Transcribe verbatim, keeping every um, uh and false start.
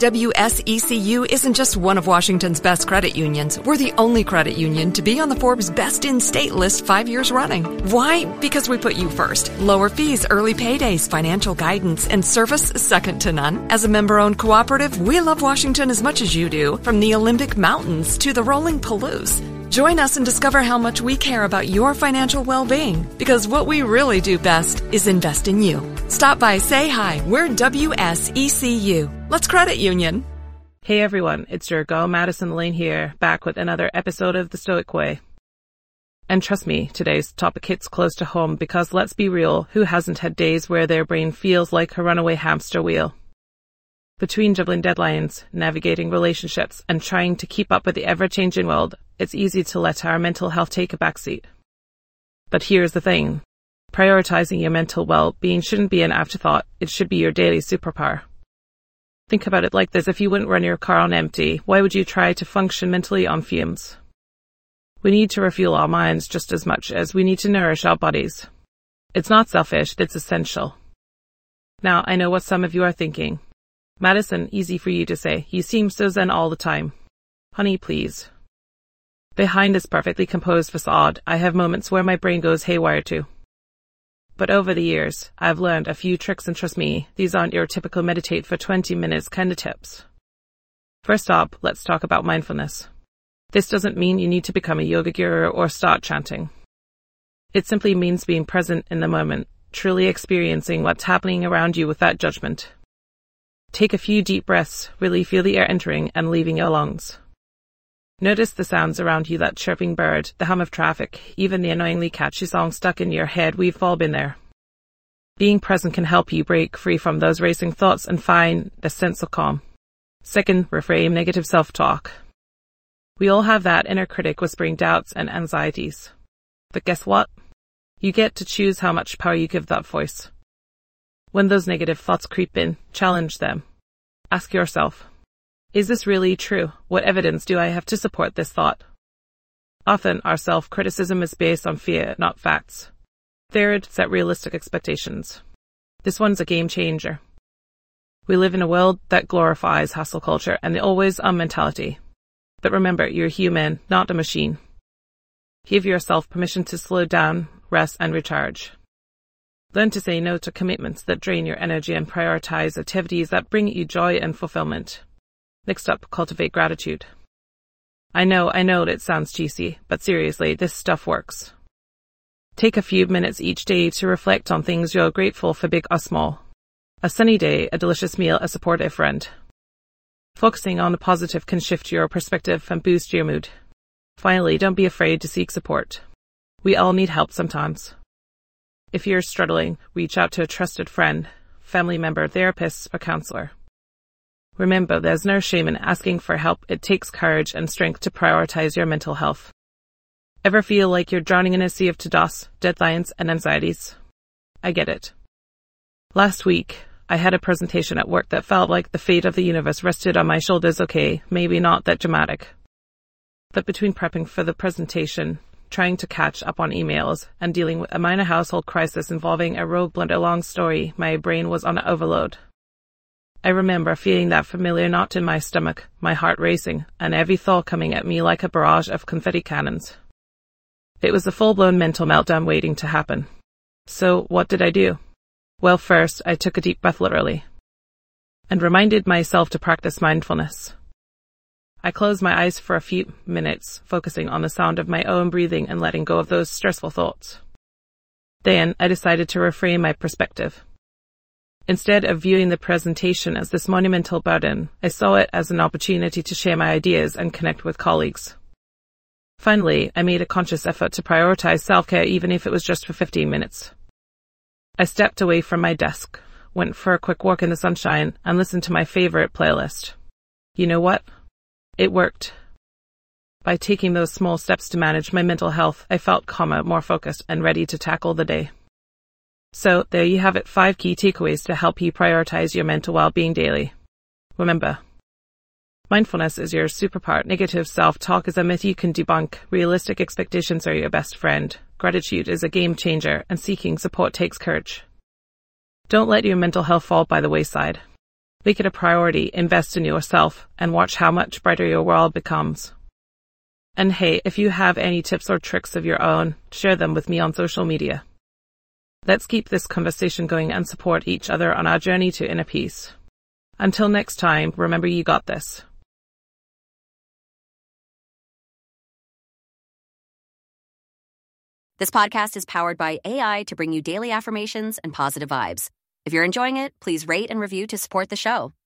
W S E C U isn't just one of Washington's best credit unions. We're the only credit union to be on the Forbes Best in State list five years running. Why? Because we put you first. Lower fees, early paydays, financial guidance, and service second to none. As a member-owned cooperative, we love Washington as much as you do, from the Olympic Mountains to the rolling Palouse. Join us and discover how much we care about your financial well-being, because what we really do best is invest in you. Stop by, say hi. We're W S E C U. Let's credit union. Hey everyone, it's your girl Madison Lane here, back with another episode of The Stoic Way. And trust me, today's topic hits close to home because let's be real, who hasn't had days where their brain feels like a runaway hamster wheel? Between juggling deadlines, navigating relationships, and trying to keep up with the ever-changing world, it's easy to let our mental health take a backseat. But here's the thing. Prioritizing your mental well-being shouldn't be an afterthought, it should be your daily superpower. Think about it like this: if you wouldn't run your car on empty, why would you try to function mentally on fumes? We need to refuel our minds just as much as we need to nourish our bodies. It's not selfish, it's essential. Now, I know what some of you are thinking. Madison, easy for you to say. You seem so zen all the time. Honey, please. Behind this perfectly composed facade, I have moments where my brain goes haywire too. But over the years, I've learned a few tricks, and trust me, these aren't your typical meditate for twenty minutes kind of tips. First up, let's talk about mindfulness. This doesn't mean you need to become a yoga guru or start chanting. It simply means being present in the moment, truly experiencing what's happening around you without judgment. Take a few deep breaths, really feel the air entering and leaving your lungs. Notice the sounds around you, that chirping bird, the hum of traffic, even the annoyingly catchy song stuck in your head. We've all been there. Being present can help you break free from those racing thoughts and find a sense of calm. Second, reframe negative self-talk. We all have that inner critic whispering doubts and anxieties. But guess what? You get to choose how much power you give that voice. When those negative thoughts creep in, challenge them. Ask yourself, is this really true? What evidence do I have to support this thought? Often, our self-criticism is based on fear, not facts. Third, set realistic expectations. This one's a game changer. We live in a world that glorifies hustle culture and the always-on mentality. But remember, you're human, not a machine. Give yourself permission to slow down, rest, and recharge. Learn to say no to commitments that drain your energy and prioritize activities that bring you joy and fulfillment. Next up, cultivate gratitude. I know, I know it sounds cheesy, but seriously, this stuff works. Take a few minutes each day to reflect on things you're grateful for, big or small. A sunny day, a delicious meal, a supportive friend. Focusing on the positive can shift your perspective and boost your mood. Finally, don't be afraid to seek support. We all need help sometimes. If you're struggling, reach out to a trusted friend, family member, therapist, or counselor. Remember, there's no shame in asking for help. It takes courage and strength to prioritize your mental health. Ever feel like you're drowning in a sea of to-dos, deadlines, and anxieties? I get it. Last week, I had a presentation at work that felt like the fate of the universe rested on my shoulders. Okay, maybe not that dramatic. But between prepping for the presentation, trying to catch up on emails, and dealing with a minor household crisis involving a rogue blunder, long story, my brain was on overload. I remember feeling that familiar knot in my stomach, my heart racing, and every thought coming at me like a barrage of confetti cannons. It was a full-blown mental meltdown waiting to happen. So what did I do? Well, first, I took a deep breath literally, and reminded myself to practice mindfulness. I closed my eyes for a few minutes, focusing on the sound of my own breathing and letting go of those stressful thoughts. Then, I decided to reframe my perspective. Instead of viewing the presentation as this monumental burden, I saw it as an opportunity to share my ideas and connect with colleagues. Finally, I made a conscious effort to prioritize self-care, even if it was just for fifteen minutes. I stepped away from my desk, went for a quick walk in the sunshine, and listened to my favorite playlist. You know what? It worked. By taking those small steps to manage my mental health, I felt calmer, more focused, and ready to tackle the day. So, there you have it, five key takeaways to help you prioritize your mental well-being daily. Remember, mindfulness is your superpower. Negative self-talk is a myth you can debunk. Realistic expectations are your best friend. Gratitude is a game changer, and seeking support takes courage. Don't let your mental health fall by the wayside. Make it a priority, invest in yourself, and watch how much brighter your world becomes. And hey, if you have any tips or tricks of your own, share them with me on social media. Let's keep this conversation going and support each other on our journey to inner peace. Until next time, remember you got this. This podcast is powered by A I to bring you daily affirmations and positive vibes. If you're enjoying it, please rate and review to support the show.